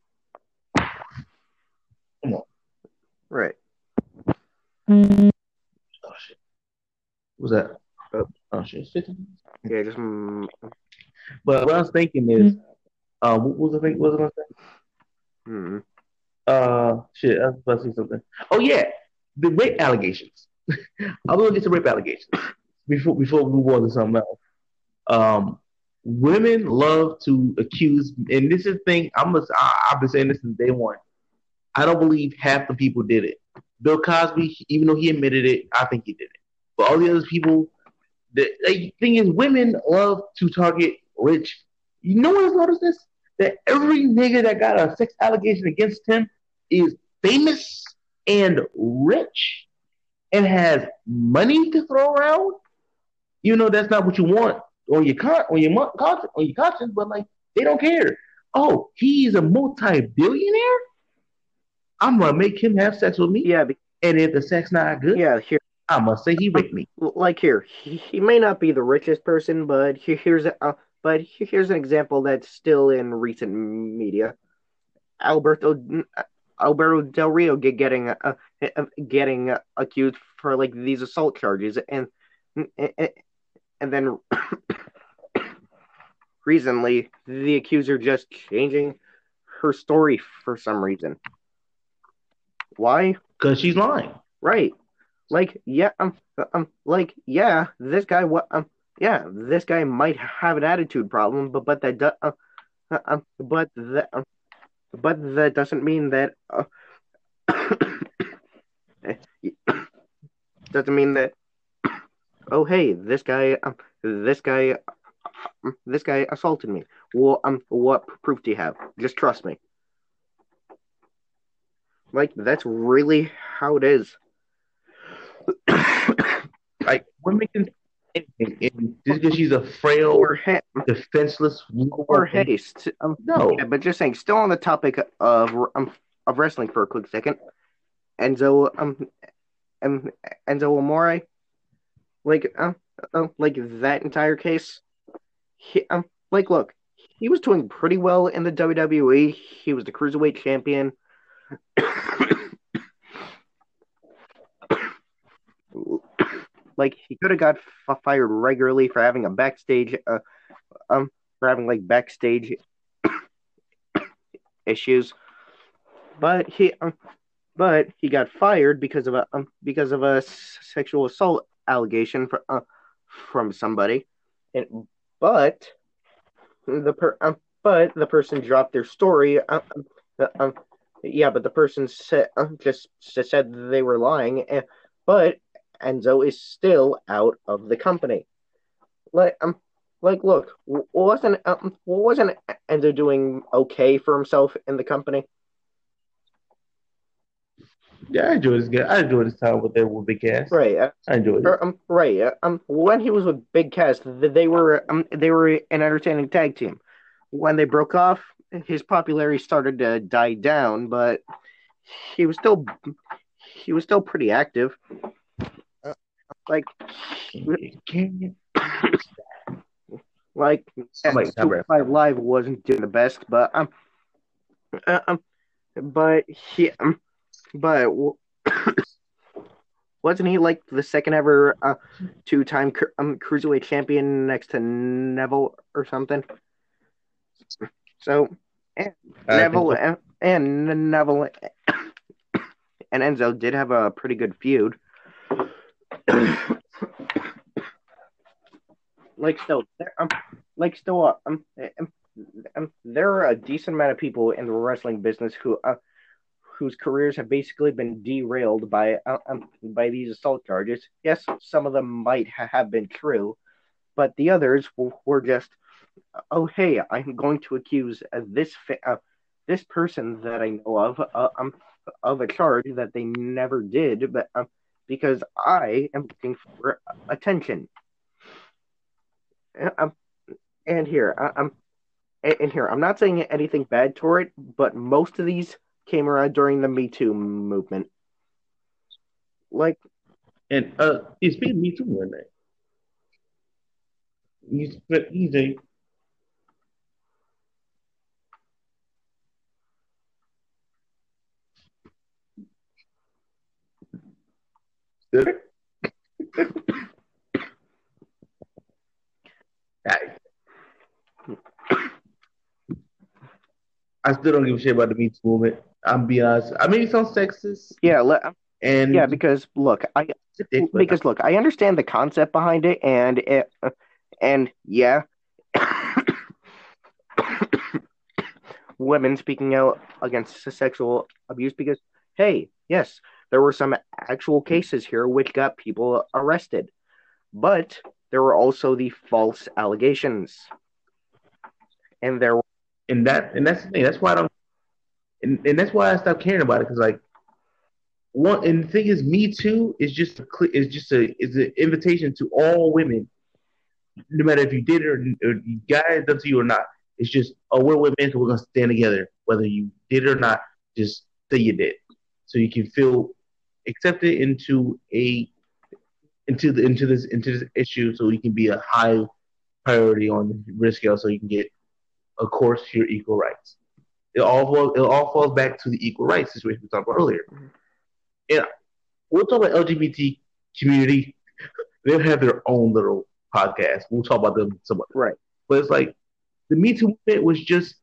Come on. Right. Oh shit. What was that? Oh shit. Yeah, just. But what I was thinking is, what was the thing? What was I gonna say? Shit. I was about to say something. Oh yeah, the rape allegations. I'm gonna get to rape allegations before we move on to something else. Women love to accuse, and this is the thing. I've been saying this since day one. I don't believe half the people did it. Bill Cosby, even though he admitted it, I think he did it. But all the other people, the thing is, women love to target rich. You know what I've noticed this? That every nigga that got a sex allegation against him is famous and rich and has money to throw around. You know that's not what you want on your conscience, but like they don't care. Oh, he's a multi-billionaire. I'm gonna make him have sex with me. Yeah, and if the sex not good, yeah, here I'm gonna say he raped me. Like here, he may not be the richest person, but here's an example that's still in recent media. Alberto Del Rio getting accused for like these assault charges, and then recently the accuser just changing her story for some reason. Why? Because she's lying. Right. Like yeah, this guy this guy might have an attitude problem, but that doesn't mean that doesn't mean that oh hey this guy assaulted me. Well, what proof do you have? Just trust me. Like that's really how it is. Like women can anything, just because she's a frail, defenseless or no. Yeah, but just saying. Still on the topic of wrestling for a quick second. Enzo Amore, like that entire case. He, look, he was doing pretty well in the WWE. He was the cruiserweight champion. Like he could have got fired regularly for having a backstage, backstage issues, but he got fired because of a sexual assault allegation from somebody, but the person dropped their story. Yeah, but the person said they were lying, but Enzo is still out of the company. Look, wasn't Enzo doing okay for himself in the company? Yeah, I enjoyed this. I enjoyed this time with Big Cass. Right, I enjoyed it. Right, when he was with Big Cass, they were an entertaining tag team. When they broke off, his popularity started to die down, but he was still pretty active. Like, Like, yeah, Somebody got breath. 205 Live wasn't doing the best, uh, um but he but wasn't he like the second ever two-time cruiserweight champion next to Neville or something? So and I think Neville so. and Neville and Enzo did have a pretty good feud. like still, like still, there are a decent amount of people in the wrestling business whose careers have basically been derailed by these assault charges. Yes, some of them might have been true, but the others were just, oh hey, I'm going to accuse this person that I know of a charge that they never did, but because I am looking for attention. Um, and here, I'm not saying anything bad toward it, but most of these came around during the Me Too movement. Like, And it's been me too one night. He's a I, I still don't give a shit about the Me Too movement. I'm be honest. I mean, it sounds sexist yeah, yeah, and because look, but I understand the concept behind it, and yeah, women speaking out against sexual abuse because, hey, yes, there were some actual cases here which got people arrested, but there were also the false allegations, and there were and that's the thing. That's why I don't and that's why I stopped caring about it because like one and the thing is, Me Too is an invitation to all women, no matter if you did it or you got it done to you or not. It's just, oh, we're women, so we're gonna stand together, whether you did it or not. Just say you did, so you can feel accepted into this issue, so you can be a high priority on the risk scale, so you can get, of course, your equal rights. It all falls back to the equal rights situation we talked about earlier. And we'll talk about LGBT community. They'll have their own little podcast. We'll talk about them somewhat. right. But it's like the Me Too movement was just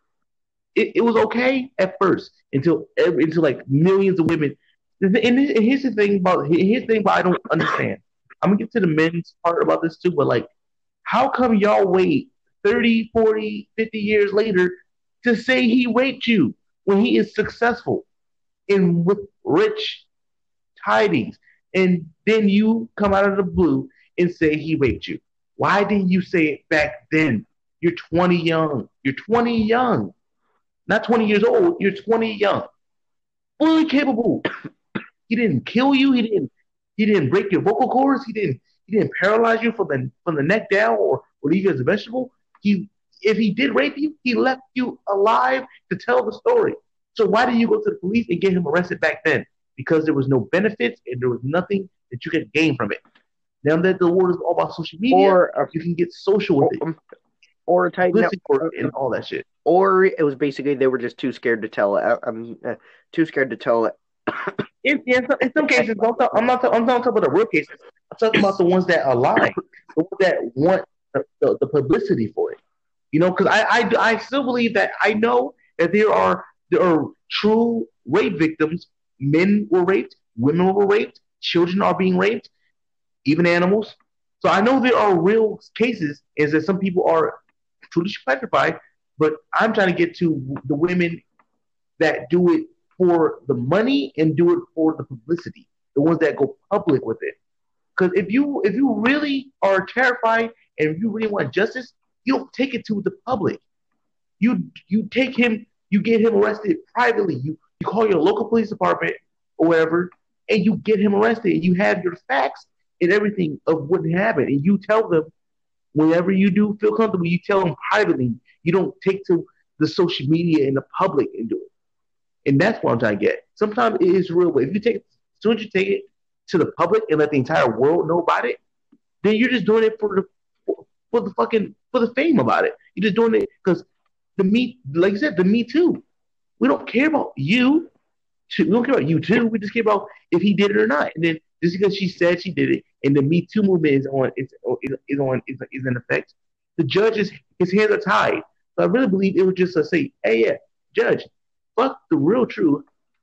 it was okay at first until like millions of women. And here's the thing about I don't understand. I'm gonna get to the men's part about this too, but like, how come y'all wait 30, 40, 50 years later to say he raped you when he is successful and with rich tidings, and then you come out of the blue and say he raped you? Why didn't you say it back then? You're 20 young. You're 20 young. Not 20 years old. You're 20 young. Fully capable. He didn't kill you. He didn't break your vocal cords. He didn't paralyze you from the neck down or leave you as a vegetable. He If he did rape you, he left you alive to tell the story. So why did you go to the police and get him arrested back then? Because there was no benefits and there was nothing that you could gain from it. Now that the world is all about social media, you can get social with it, or tighten up, and all that shit. or it was basically they were just too scared to tell. Too scared to tell. In some cases, I'm not talking about the real cases. I'm talking about the ones that are lying, the ones that want the publicity for it. You know, because I still believe that I know that there are true rape victims. Men were raped, women were raped, children are being raped, even animals. So I know there are real cases, is that some people are truly petrified, but I'm trying to get to the women that do it for the money and do it for the publicity, the ones that go public with it. Because if you really are terrified and if you really want justice, you don't take it to the public. You take him, you get him arrested privately. You call your local police department or whatever, and you get him arrested. And you have your facts and everything of what happened, and you tell them whenever you do feel comfortable. You tell them privately. You don't take to the social media and the public and do it. And that's what I'm trying to get. Sometimes it is real, but if you take it, as soon as you take it to the public and let the entire world know about it, then you're just doing it for the fame about it. You're just doing it because like you said, the Me Too. We don't care about you. We don't care about you too. We just care about if he did it or not. And then just because she said she did it, and the Me Too movement is in effect, the judge is his hands are tied. So I really believe it was just to say, hey, yeah, judge, fuck the real truth.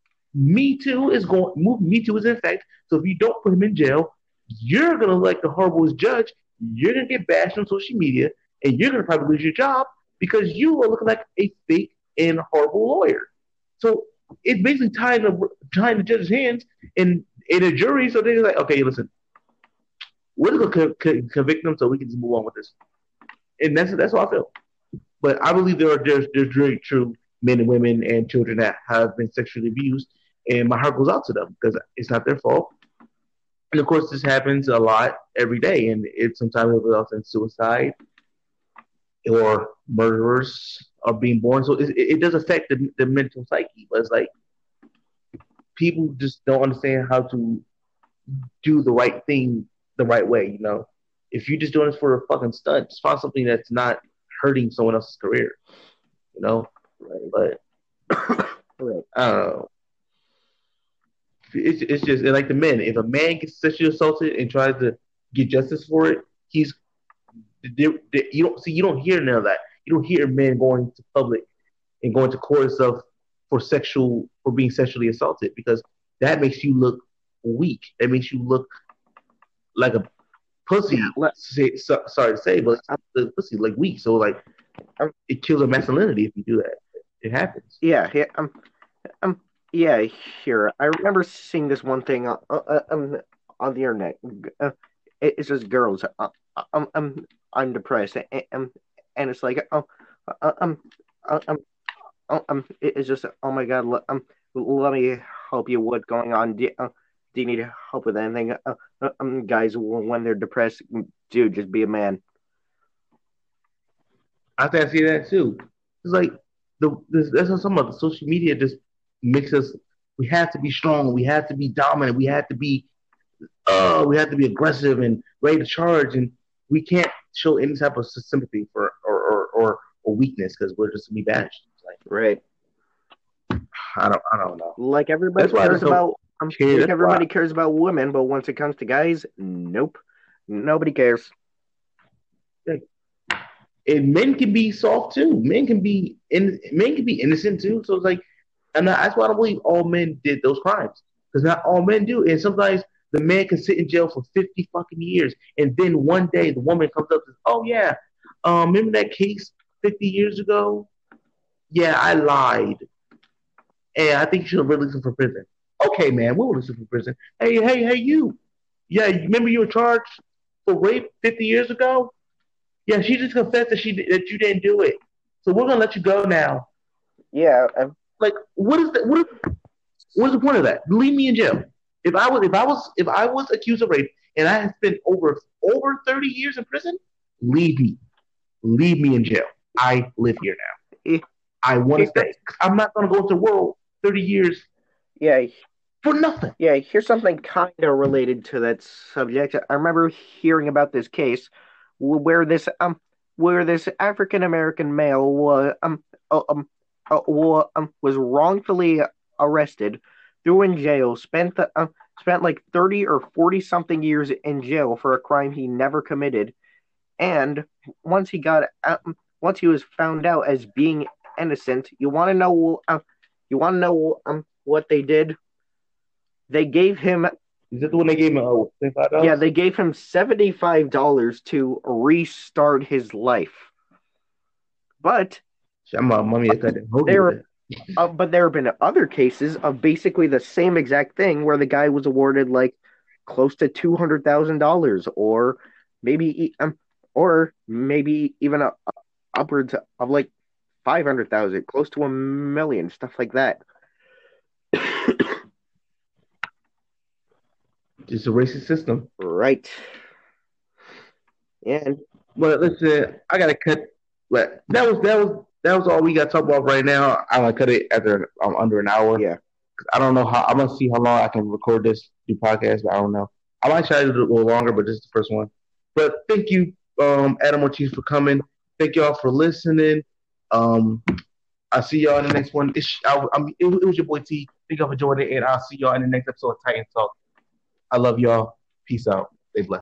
Me Too is in effect. So if you don't put him in jail, you're gonna look like the horriblest judge. You're gonna get bashed on social media, and you're gonna probably lose your job because you are looking like a fake and horrible lawyer. So it's basically tying the judge's hands in a jury. So they're like, okay, listen, we're just gonna convict them so we can just move on with this. And that's how I feel. But I believe there's very true men and women and children that have been sexually abused, and my heart goes out to them because it's not their fault. And of course, this happens a lot every day, and it sometimes results in suicide or murderers are being born. So it does affect the mental psyche. But it's like people just don't understand how to do the right thing the right way. If you're just doing this for a fucking stunt, just find something that's not hurting someone else's career. You know, but Right. I don't know. It's just like the men. If a man gets sexually assaulted and tries to get justice for it, you don't hear none of that. You don't hear men going to public and going to court and stuff for being sexually assaulted because that makes you look weak. That makes you look like a pussy. Sorry to say, but the pussy like weak. So like it kills our masculinity if you do that. It happens. Yeah, yeah, yeah. Here, I remember seeing this one thing on the internet. It's just girls. I'm depressed, and it's like, it's just, oh my god, let me help you. What's going on? Do you need help with anything? Guys, when they're depressed, dude, just be a man. I think I see that too. It's like that's what some of the social media just makes us. We have to be strong. We have to be dominant. We have to be aggressive and ready to charge, and we can't show any type of sympathy for or weakness because we're just to be bashed. Like, Right. I don't know. Like everybody That's why I cares just don't about, care. like That's why. everybody cares about women, but once it comes to guys, nope, nobody cares. Like, and men can be soft too. Men can be innocent too. So it's like, and that's why I don't believe all men did those crimes because not all men do. And sometimes the man can sit in jail for 50 fucking years, and then one day the woman comes up and says, "Oh yeah, remember that case 50 years ago? Yeah, I lied, and I think you should release him from prison." Okay, man, we'll release him from prison. Hey, you. Yeah, remember you were charged for rape 50 years ago? Yeah, she just confessed that you didn't do it. So we're gonna let you go now. Yeah, Like, what is the point of that? Leave me in jail. If I was accused of rape and I had spent over 30 years in prison, leave me. Leave me in jail. I live here now. eh, I want to stay. I'm not gonna go into the world 30 years yeah, for nothing. yeah. Here's something kind of related to that subject. I remember hearing about this case where this African American male was wrongfully arrested, threw in jail, spent like 30 or 40 something years in jail for a crime he never committed, and once he got once he was found out as being innocent, what they did? They gave him Is that the one they gave me? yeah, $25? they gave him $75 to restart his life. But I'm mommy. I couldn't hold there it. but there have been other cases of basically the same exact thing where the guy was awarded like close to $200,000, or maybe even upwards of like 500,000, close to $1 million, stuff like that. It's a racist system. Right. And But listen, I gotta cut. But that was all we got to talk about right now. I'm gonna cut it after under an hour. yeah, I don't know how. I'm gonna see how long I can record this new podcast. But I don't know. I might try to do it a little longer, but this is the first one. But thank you, Adam Ortiz, for coming. Thank y'all for listening. Um, I'll see y'all in the next one. It was your boy T. Thank y'all for joining, and I'll see y'all in the next episode of Titan Talk. I love y'all. Peace out. Stay blessed.